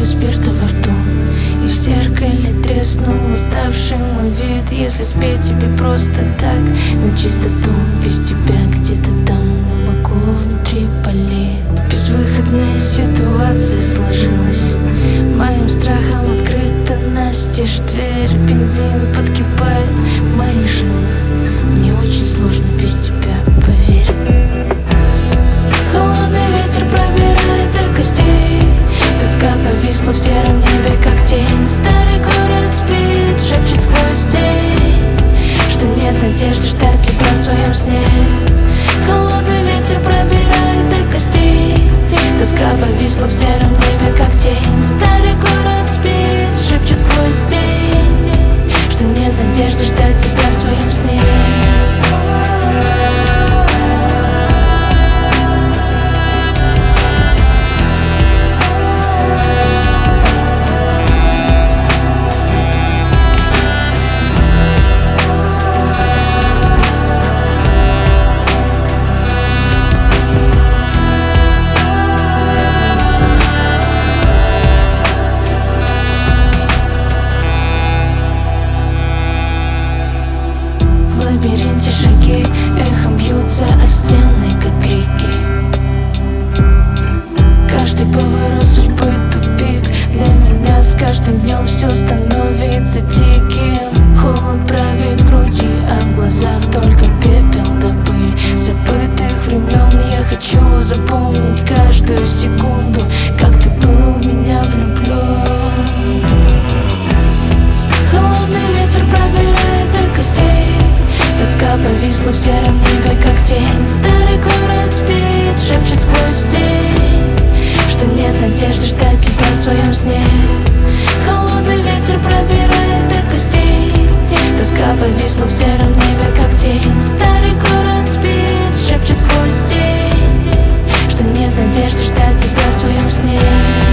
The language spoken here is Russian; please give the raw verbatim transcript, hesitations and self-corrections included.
капли спирта во рту, и в зеркале треснул уставший мой вид. Если спеть тебе просто так, на чистоту, без тебя где-то там глубоко внутри болит. Безвыходная ситуация сложилась, моим страхом открыта настежь дверь. Бензин подкипает в моих жилах, мне очень сложно без тебя, поверь. Холодный ветер пробирает до костей, тоска повисла в сером небе, как тень. Старый город спит, шепчет сквозь тень, что нет надежды ждать тебя в своем сне. Холодный ветер пробирает до костей, тоска повисла в сером небе, как тень. Старый город спит, шепчет сквозь тень, что нет надежды ждать тебя в своем сне. В лабиринте шаги эхом бьются о стены, как крики. Каждый поворот судьбы тупик для меня. С каждым днем все становится диким. Холод правит в груди, а в глазах только пепел да пыль забытых времен. Я хочу запомнить каждую секунду, как ты был в меня влюблен. Холодный ветер пробирает до костей, тоска повисла в сером небе, как тень. Старый город спит, шепчет сквозь тень, что нет надежды ждать тебя в своем сне. Холодный ветер пробирает до костей, тоска повисла в сером небе, как тень. Старый город спит, шепчет сквозь тень, что нет надежды ждать тебя в своем сне.